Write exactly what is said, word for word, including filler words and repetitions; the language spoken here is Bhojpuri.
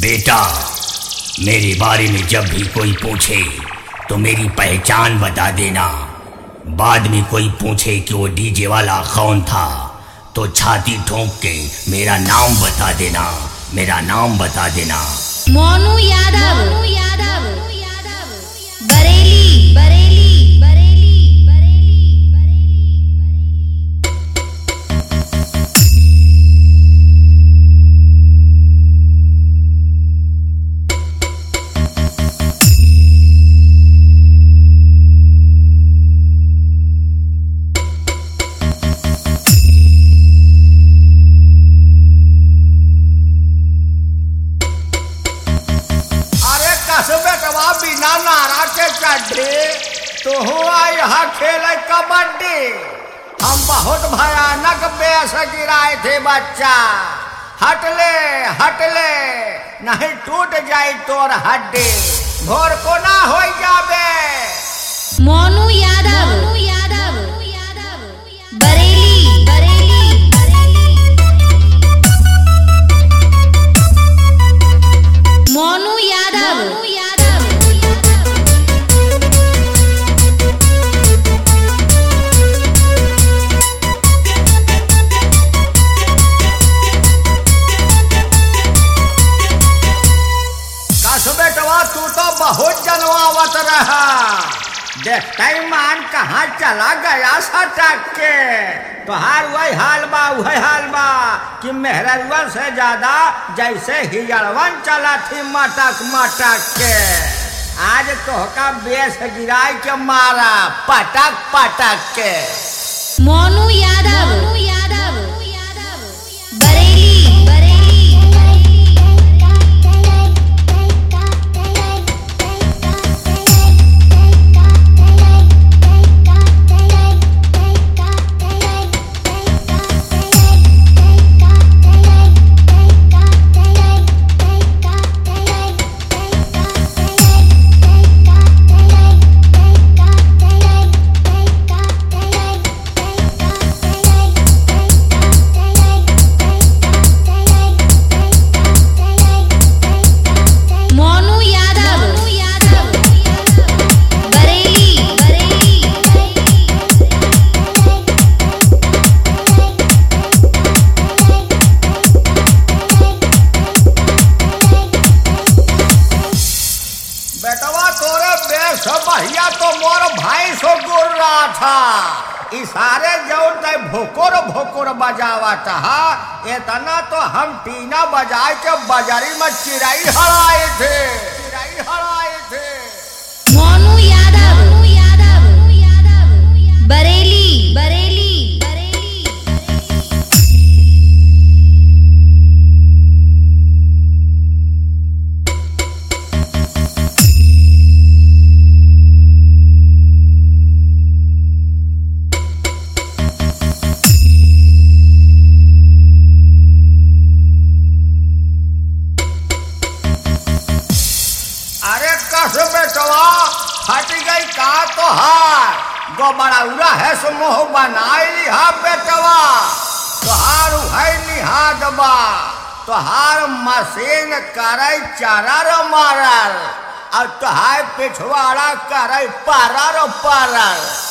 बेटा, मेरे बारे में जब भी कोई पूछे तो मेरी पहचान बता देना। बाद में कोई पूछे कि वो डीजे वाला कौन था तो छाती ठोक के मेरा नाम बता देना, मेरा नाम बता देना। मोनू यादव, यादव, बरेली, बरेली, बरेली, बरेली, बरेली, बिना नारा के चढ़े तो हुआ यहाँ खेल कबड्डी। हम बहुत भयानक बेस गिराए थे बच्चा। हटले हटले नहीं टूट जाए तोर हड्डी, भोर को ना हो जाबे। मोनू यादव, यादव, बरेली, बरेली, मोनू यादव, तू तो बहुत जनवावत रहा, देखते ही मान कहाँ चला गया सटक के। तोहार वही हाल बा वही हाल बा कि मेहररुआ से ज्यादा जैसे हिजड़वन चला थी मटक मटक के। आज तोहका बेस गिराई के मारा पटक पटक के। मोनू यादव, यादव, बरेली, बरेली, भैया तो मोर भाई सो गुर रहा था। इशारे जो ते भोकोर भोकोर बजावा था, इतना तो हम टीना बजाए के बाजारी में चिराई हड़ाए थे, चिराई हड़ाए थे। मोनू यादव, यादव, बरेली, बरेली, बरेली, फट गई का तो हार गो बड़ाउरा है सो मोह बनाए लिहा बेटवा। तोहार है निहाद बा तोहार मशीन करे चारा मारल और तोहार पिछवाड़ा करे पारा पारल।